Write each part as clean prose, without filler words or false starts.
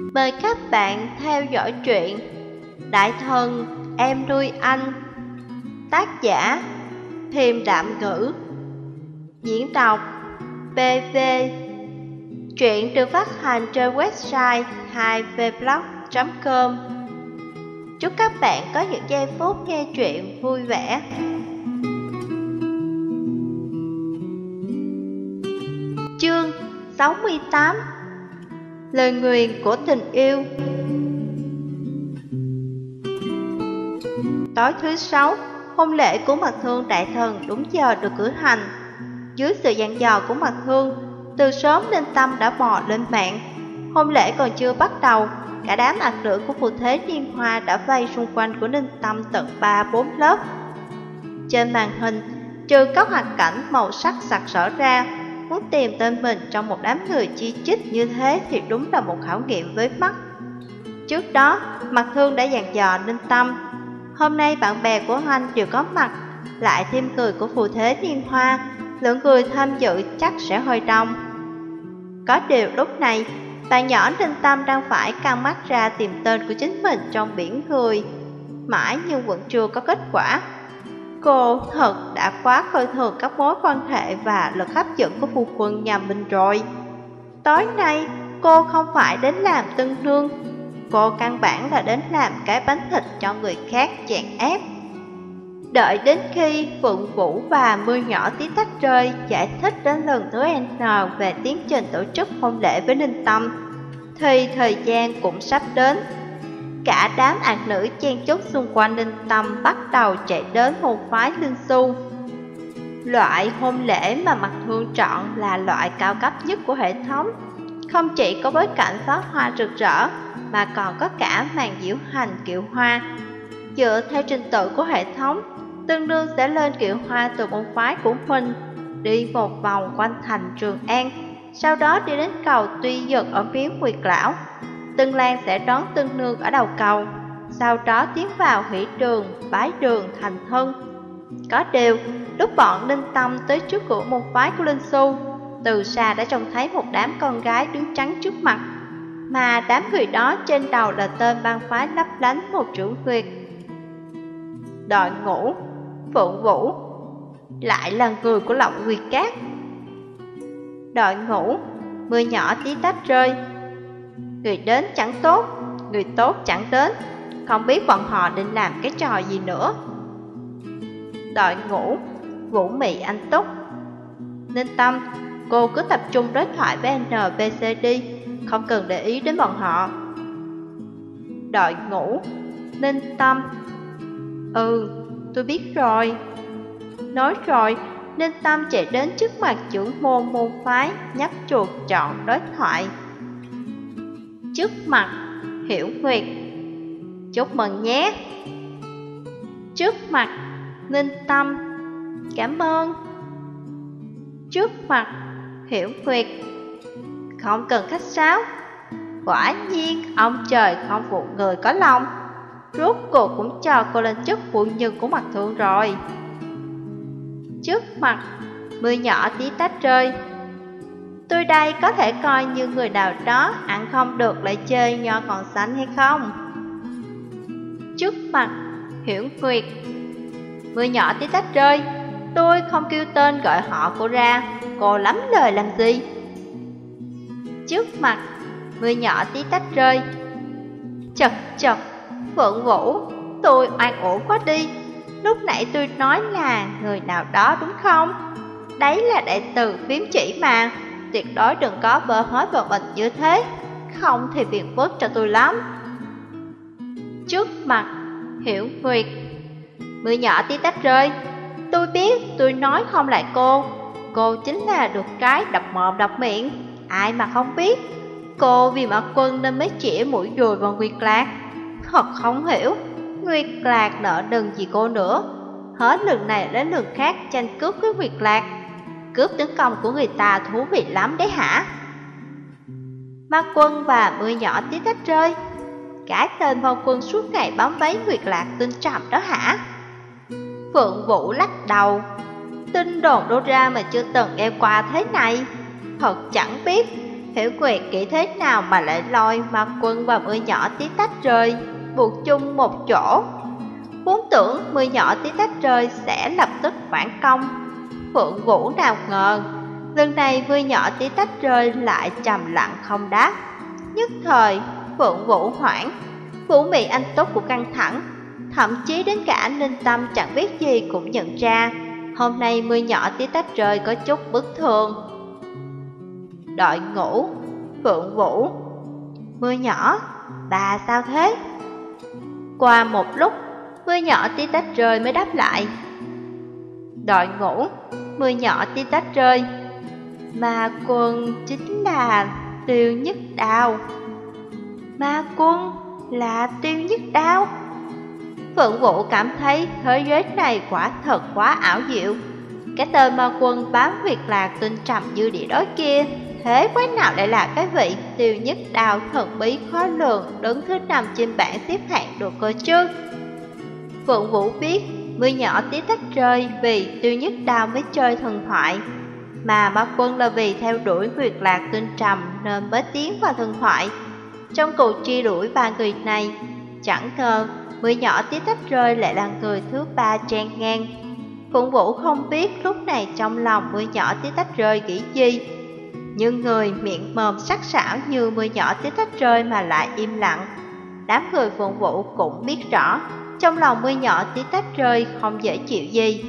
Mời các bạn theo dõi truyện Đại Thần Em Nuôi Anh. Tác giả Thiềm Đạm Ngữ. Diễn đọc PV. Truyện được phát hành trên website 2vblog.com. Chúc các bạn có những giây phút nghe truyện vui vẻ. Chương 68. Lời nguyền của tình yêu. Tối thứ Sáu, hôn lễ của Mật Thương Đại Thần đúng giờ được cử hành. Dưới sự dặn dò của Mật Thương, từ sớm Ninh Tâm đã bò lên mạng. Hôn lễ còn chưa bắt đầu, cả đám ạc nữ của Phù Thế Niên Hoa đã vây xung quanh của Ninh Tâm tận 3-4 lớp. Trên màn hình, trừ các hoạt cảnh màu sắc sặc sỡ ra, muốn tìm tên mình trong một đám người chi chít như thế thì đúng là một khảo nghiệm với mắt. Trước đó, Mật Thương đã dặn dò Ninh Tâm, hôm nay bạn bè của anh đều có mặt, lại thêm người của Phù Thế Niên Hoa, lượng người tham dự chắc sẽ hơi đông. Có điều lúc này, bạn nhỏ Ninh Tâm đang phải căng mắt ra tìm tên của chính mình trong biển người, mãi nhưng vẫn chưa có kết quả. Cô thật đã quá coi thường các mối quan hệ và lực hấp dẫn của phu quân nhà mình rồi. Tối nay, cô không phải đến làm tân nương, cô căn bản là đến làm cái bánh thịt cho người khác chèn ép. Đợi đến khi Phượng Vũ và Mưa Nhỏ Tí Tách Rơi giải thích đến lần thứ N về tiến trình tổ chức hôn lễ với Ninh Tâm, thì thời gian cũng sắp đến. Cả đám ạc nữ chen chúc xung quanh Ninh Tâm bắt đầu chạy đến môn phái Linh Xu. Loại hôn lễ mà Mật Thương chọn là loại cao cấp nhất của hệ thống. Không chỉ có bối cảnh pháo hoa rực rỡ, mà còn có cả màn diễu hành kiệu hoa. Dựa theo trình tự của hệ thống, tương đương sẽ lên kiệu hoa từ môn phái của mình, đi một vòng quanh thành Trường An, sau đó đi đến cầu Tuy Dực ở phía Nguyệt Lão. Tân lang sẽ đón tân nương ở đầu cầu, sau đó tiến vào hỷ đường, bái đường thành thân. Có điều, lúc bọn Ninh Tâm tới trước cửa môn phái của Linh Xu, từ xa đã trông thấy một đám con gái đứng chắn trước mặt, mà đám người đó trên đầu là tên bang phái lấp lánh một chữ Nguyệt. Đội ngũ Phượng Vũ lại là người của Lộng Nguyệt Cát. Đội ngũ Mưa Nhỏ Tí Tách Rơi. Người đến chẳng tốt, người tốt chẳng đến, không biết bọn họ định làm cái trò gì nữa. Đội ngũ Vũ Mị Anh Túc. Ninh Tâm, cô cứ tập trung đối thoại với NPC đi, không cần để ý đến bọn họ. Đội ngũ Ninh Tâm. Tôi biết rồi. Nói rồi, Ninh Tâm chạy đến trước mặt trưởng môn phái, nhấp chuột chọn đối thoại. Trước mặt Hiểu Nguyệt. Chúc mừng nhé. Trước mặt Ninh Tâm. Cảm ơn. Trước mặt Hiểu Nguyệt. Không cần khách sáo. Quả nhiên ông trời không phụ người có lòng, rốt cuộc cũng cho cô lên chức phụ nhân của Mật Thương rồi. Trước mặt Mưa Nhỏ Tí Tách Rơi. Tôi đây có thể coi như người nào đó ăn không được lại chơi nho còn xanh hay không? Trước mặt Hiểu Nguyệt. Mưa Nhỏ Tí Tách Rơi. Tôi không kêu tên gọi họ cô ra, cô lắm lời làm gì? Trước mặt Mưa Nhỏ Tí Tách Rơi. Chật, Phượng Vũ, tôi oan uổng quá đi. Lúc nãy tôi nói là người nào đó đúng không? Đấy là đại từ phím chỉ mà, tuyệt đối đừng có bơ hết vào mình như thế, không thì phiền phức cho tôi lắm. Trước mặt Hiểu Nguyệt. Mưa Nhỏ Tí Tách Rơi. Tôi biết tôi nói không lại cô chính là được cái đập mồm đập miệng, ai mà không biết. Cô vì Mật Quân nên mới chĩa mũi dùi vào Nguyệt Lạc. Thật không hiểu, Nguyệt Lạc nợ đừng gì cô nữa, hết lần này đến lần khác tranh cướp với Nguyệt Lạc. Cướp tấn công của người ta thú vị lắm đấy hả? Mật Quân và Mưa Nhỏ Tí Tách Rơi. Cái tên Phong Quân suốt ngày bám váy Nguyệt Lạc tinh trầm đó hả? Phượng Vũ lắc đầu. Tin đồn đâu ra mà chưa từng nghe qua thế này. Thật chẳng biết Hiểu Nguyệt nghĩ thế nào mà lại lôi Ma Quân và Mưa Nhỏ Tí Tách Rơi buộc chung một chỗ. Vốn tưởng Mưa Nhỏ Tí Tách Rơi sẽ lập tức phản công. Phượng Vũ nào ngờ, lần này Mưa Nhỏ Tí Tách Rơi lại trầm lặng không đáp. Nhất thời, Phượng Vũ hoảng, Vũ Mị Anh Túc cũng căng thẳng. Thậm chí đến cả Ninh Tâm chẳng biết gì cũng nhận ra, hôm nay Mưa Nhỏ Tí Tách Rơi có chút bất thường. Đội ngũ, Phượng Vũ, Mưa Nhỏ, bà sao thế? Qua một lúc, Mưa Nhỏ Tí Tách Rơi mới đáp lại. Đội ngũ, Mưa Nhỏ Tí Tách Rơi, Ma Quân chính là Tiêu Nhất Đao. Ma Quân là Tiêu Nhất Đao. Phượng Vũ cảm thấy thế giới này quả thật quá ảo diệu. Cái tên Ma Quân bám huyệt lạc tinh trầm như địa đói kia, thế quái nào lại là cái vị Tiêu Nhất Đao thần bí khó lường đứng thứ 5 trên bảng xếp hạng được cơ chứ? Phượng Vũ biết Mưa Nhỏ Tí Tách Rơi vì Tiêu Nhất Đao mới chơi thần thoại, mà Ma Quân là vì theo đuổi huyệt lạc tinh trầm nên mới tiến vào thần thoại. Trong cuộc truy đuổi ba người này, chẳng ngờ Mưa Nhỏ Tí Tách Rơi lại là người thứ 3 chen ngang. Phượng Vũ không biết lúc này trong lòng Mưa Nhỏ Tí Tách Rơi nghĩ gì, nhưng người miệng mồm sắc sảo như Mưa Nhỏ Tí Tách Rơi mà lại im lặng. Đám người Phượng Vũ cũng biết rõ trong lòng Mưa Nhỏ Tí Tách Rơi không dễ chịu gì.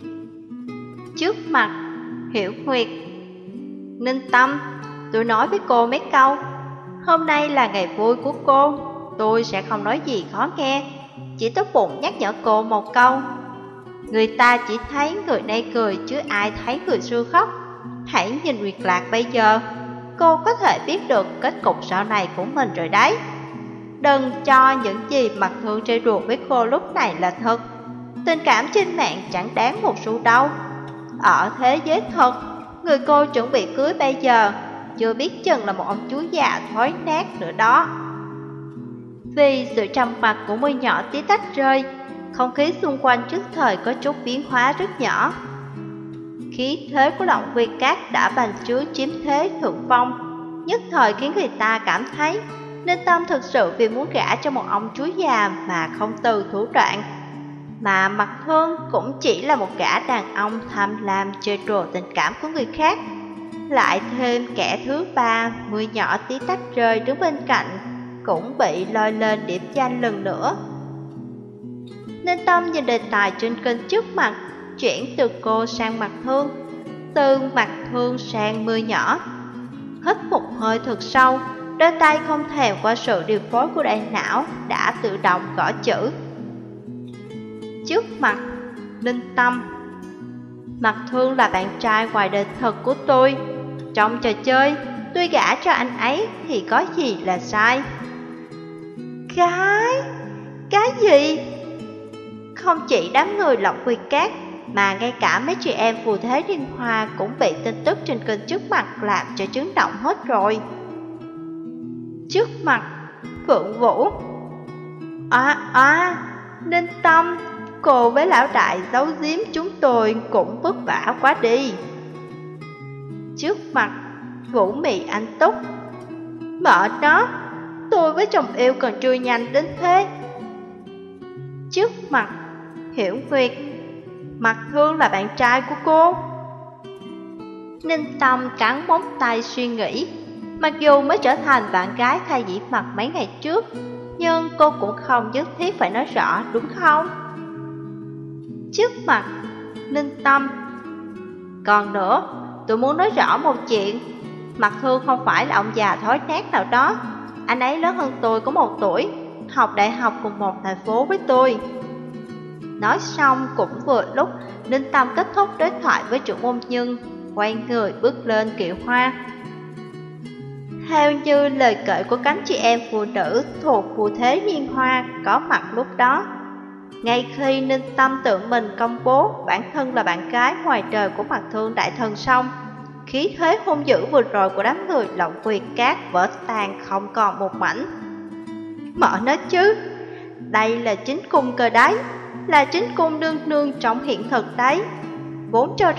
Trước mặt Hiểu Nguyệt, Ninh Tâm, tôi nói với cô mấy câu. Hôm nay là ngày vui của cô, tôi sẽ không nói gì khó nghe, chỉ tốt bụng nhắc nhở cô một câu. Người ta chỉ thấy người nay cười chứ ai thấy người xưa khóc. Hãy nhìn Nguyệt Lạc bây giờ, cô có thể biết được kết cục sau này của mình rồi đấy. Đừng cho những gì Mặt Thương chơi đùa với cô lúc này là thật. Tình cảm trên mạng chẳng đáng một xu đâu. Ở thế giới thật, người cô chuẩn bị cưới bây giờ chưa biết chừng là một ông chú già thối nát nữa đó. Vì sự trầm mặc của Mưa Nhỏ Tí Tách Rơi, không khí xung quanh trước thời có chút biến hóa rất nhỏ. Khí thế của Lộng Việt Cát đã bành trướng chiếm thế thượng phong, nhất thời khiến người ta cảm thấy Ninh Tâm thực sự vì muốn gả cho một ông chú già mà không từ thủ đoạn. Mà Mặt Thương cũng chỉ là một gã đàn ông tham lam chơi đùa tình cảm của người khác. Lại thêm kẻ thứ 3, Mưa Nhỏ Tí Tách Rơi đứng bên cạnh, cũng bị lôi lên điểm danh lần nữa. Ninh Tâm nhìn đề tài trên kênh trước mặt, chuyển từ cô sang Mặt Thương, từ Mặt Thương sang Mưa Nhỏ. Hít một hơi thật sâu, đôi tay không thèm qua sự điều phối của đại não đã tự động gõ chữ. Trước mặt Ninh Tâm, Mặt Thương là bạn trai ngoài đời thật của tôi. Trong trò chơi, tôi gả cho anh ấy thì có gì là sai? Cái gì? Không chỉ đám người Lộng Việt Cát, mà ngay cả mấy chị em phù thế Liên Hoa cũng bị tin tức trên kênh trước mặt làm cho chấn động hết rồi. Trước mặt Phượng Vũ. Ninh Tâm, cô với lão đại giấu giếm chúng tôi cũng vất vả quá đi. Trước mặt Vũ Mị Anh Túc. Mợ nó, tôi với chồng yêu còn chưa nhanh đến thế. Trước mặt Hiểu Nguyệt. Mặt Thương là bạn trai của cô. Ninh Tâm cắn móng tay suy nghĩ. Mặc dù mới trở thành bạn gái Khai Dĩ Mặt mấy ngày trước, nhưng cô cũng không nhất thiết phải nói rõ, đúng không? Trước mặt Ninh Tâm. Còn nữa, tôi muốn nói rõ một chuyện. Mặt Thương không phải là ông già thối nát nào đó. Anh ấy lớn hơn tôi có 1 tuổi, học đại học cùng một thành phố với tôi. Nói xong cũng vừa lúc Ninh Tâm kết thúc đối thoại với chủ môn nhân, quay người bước lên kiệu hoa. Theo như lời kể của cánh chị em phụ nữ thuộc phù thế Liên Hoa có mặt lúc đó, ngay khi Ninh Tâm tự mình công bố bản thân là bạn gái ngoài trời của Mặt Thương đại thần xong, khí thế hung dữ vừa rồi của đám người Lộng Việt Cát vỡ tan không còn một mảnh. Mở nó chứ, đây là chính cung cơ đấy, là chính cung nương nương trong hiện thực đấy. Vốn cho rằng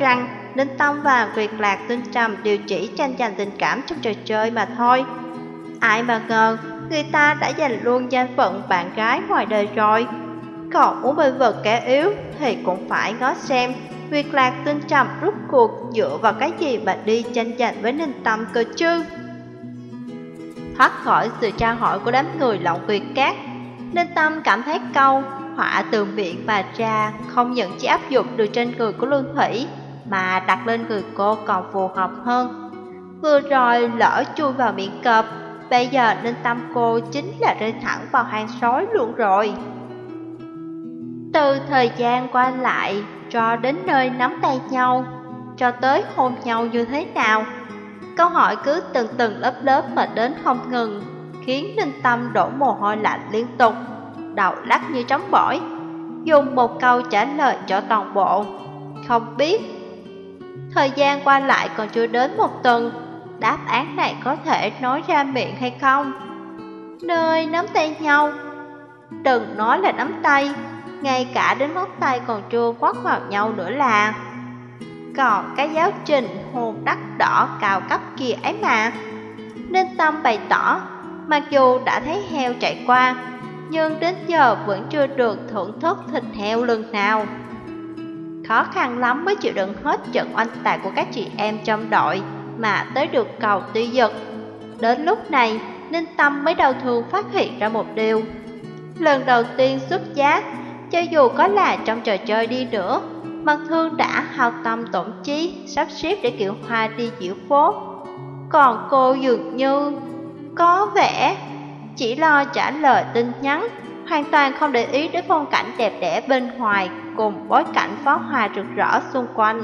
Ninh Tâm và Nguyệt Lạc Tinh Trầm đều chỉ tranh giành tình cảm trong trò chơi mà thôi. Ai mà ngờ, người ta đã giành luôn danh phận bạn gái ngoài đời rồi. Còn muốn bên vực kẻ yếu thì cũng phải ngó xem Nguyệt Lạc Tinh Trầm rút cuộc dựa vào cái gì mà đi tranh giành với Ninh Tâm cơ chứ. Thoát khỏi sự tra hỏi của đám người Lộng Nguyệt Cát, Ninh Tâm cảm thấy câu họa từ miệng mà ra không những chỉ áp dụng được trên người của Lương Thủy mà đặt lên người cô còn phù hợp hơn. Vừa rồi lỡ chui vào miệng cọp, bây giờ Ninh Tâm cô chính là rơi thẳng vào hang sói luôn rồi. Từ thời gian qua lại cho đến nơi nắm tay nhau, cho tới hôn nhau như thế nào, câu hỏi cứ từng lớp mà đến không ngừng, khiến Ninh Tâm đổ mồ hôi lạnh liên tục, đầu lắc như trống bỏi, dùng một câu trả lời cho toàn bộ: không biết. Thời gian qua lại còn chưa đến một tuần, đáp án này có thể nói ra miệng hay không? Nơi nắm tay nhau, đừng nói là nắm tay, ngay cả đến ngón tay còn chưa quắt vào nhau nữa là. Còn cái giáo trình hồn đắt đỏ cao cấp kia ấy mà. Ninh Tâm bày tỏ, mặc dù đã thấy heo chạy qua, nhưng đến giờ vẫn chưa được thưởng thức thịt heo lần nào. Khó khăn lắm mới chịu đựng hết trận oanh tạc của các chị em trong đội mà tới được cầu Tuy Dực. Đến lúc này, Ninh Tâm mới đau thương phát hiện ra một điều. Lần đầu tiên xuất giá, cho dù có là trong trò chơi đi nữa, Mặt Thương đã hao tâm tổn trí sắp xếp để Kiều Hoa đi diễu phố. Còn cô dường như có vẻ chỉ lo trả lời tin nhắn, hoàn toàn không để ý đến phong cảnh đẹp đẽ bên ngoài cùng bối cảnh pháo hoa rực rỡ xung quanh.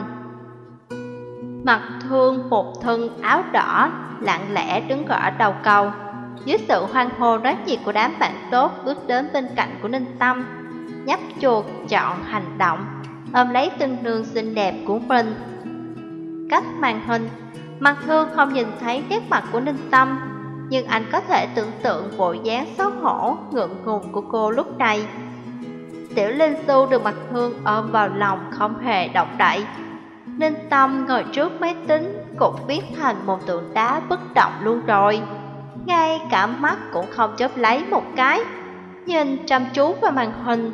Mặt Thương một thân áo đỏ lặng lẽ đứng ở đầu cầu, dưới sự hoan hô náo nhiệt của đám bạn tốt bước đến bên cạnh của Ninh Tâm, nhấp chuột chọn hành động, ôm lấy tân nương xinh đẹp của mình. Cách màn hình, Mặt Thương không nhìn thấy nét mặt của Ninh Tâm, nhưng anh có thể tưởng tượng bộ dáng xấu hổ, ngượng ngùng của cô lúc này. Tiểu Linh Xu được Mặt Thương ôm vào lòng không hề động đậy. Ninh Tâm ngồi trước máy tính cũng biến thành một tượng đá bất động luôn rồi, ngay cả mắt cũng không chớp lấy một cái, nhìn chăm chú vào màn hình.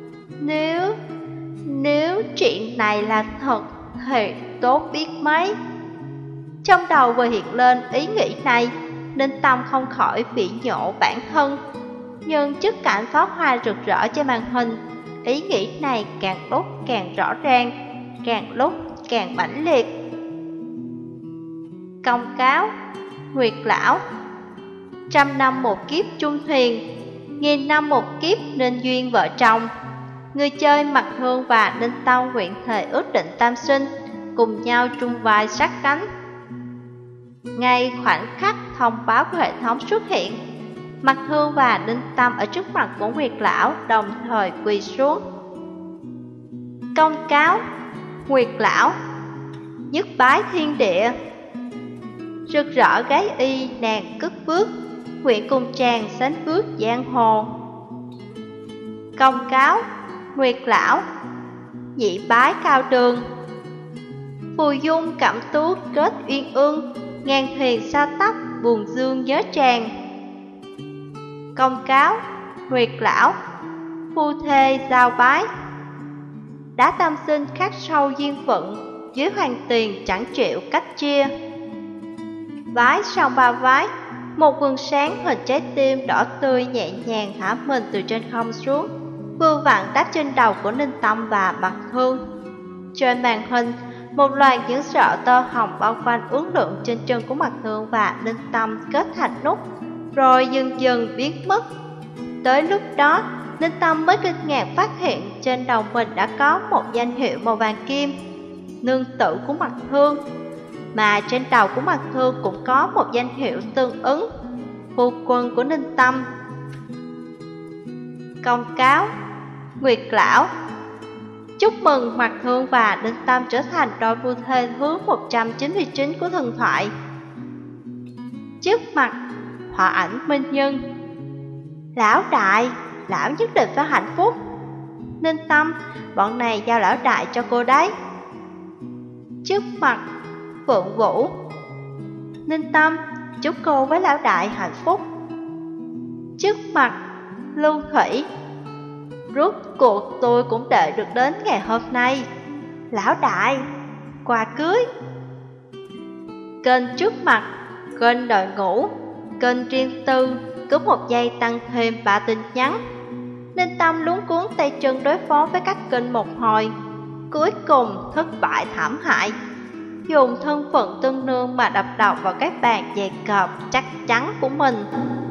Nếu chuyện này là thật thì tốt biết mấy. Trong đầu vừa hiện lên ý nghĩ này, Ninh Tâm không khỏi phỉ nhổ bản thân. Nhưng trước cảnh pháo hoa rực rỡ trên màn hình, ý nghĩ này càng lúc càng rõ ràng, càng lúc càng mãnh liệt. Công cáo Nguyệt Lão: 100 năm một kiếp chung thuyền, 1000 năm một kiếp nên duyên vợ chồng. Người chơi Mặt Thương và Ninh Tâm nguyện thề ước định tam sinh, cùng nhau chung vai sát cánh. Ngay khoảnh khắc thông báo của hệ thống xuất hiện, Mặt Thương và Ninh Tâm ở trước mặt của Nguyệt Lão đồng thời quỳ xuống. Công cáo Nguyệt Lão: nhất bái thiên địa. Rực rỡ gái y nàng cất bước, nguyện cùng chàng sánh bước giang hồ. Công cáo Nguyệt Lão: nhị bái cao đường. Phù dung cảm tú kết uyên ương, ngàn thuyền xa tắp buồn dương nhớ tràn. Công cáo Nguyệt Lão: phu thê giao bái. Đã tam sinh khắc sâu duyên phận, dưới hoàng tiền chẳng chịu cách chia. Vái sau ba vái, một vầng sáng hình trái tim đỏ tươi nhẹ nhàng thả mình từ trên không xuống, vừa vặn đáp trên đầu của Ninh Tâm và Mặt Thương. Trên màn hình, một loạt những sợi tơ hồng bao quanh uốn lượn trên chân của Mặt Thương và Ninh Tâm kết thành nút, rồi dần dần biến mất. Tới lúc đó, Ninh Tâm mới kinh ngạc phát hiện trên đầu mình đã có một danh hiệu màu vàng kim, nương tử của Mặt Thương, mà trên đầu của Mặt Thương cũng có một danh hiệu tương ứng, phu quân của Ninh Tâm. Công cáo Nguyệt Lão: chúc mừng Mặt Thương và Ninh Tâm trở thành đôi phu thê thứ 199 của thần thoại. Trước mặt họa ảnh minh nhân: lão đại, lão nhất định phải hạnh phúc. Ninh Tâm, bọn này giao lão đại cho cô đấy. Trước mặt Phượng Vũ. Ninh Tâm, chúc cô với lão đại hạnh phúc. Trước mặt Lưu Thủy. Rốt cuộc tôi cũng đợi được đến ngày hôm nay. Lão đại, quà cưới. Kênh trước mặt, kênh đội ngũ, kênh riêng tư, cứ một giây tăng thêm 3 tin nhắn. Ninh Tâm luống cuốn tay chân đối phó với các kênh một hồi, cuối cùng thất bại thảm hại. Dùng thân phận tân nương mà đập đầu vào các bàn giày cọp chắc chắn của mình.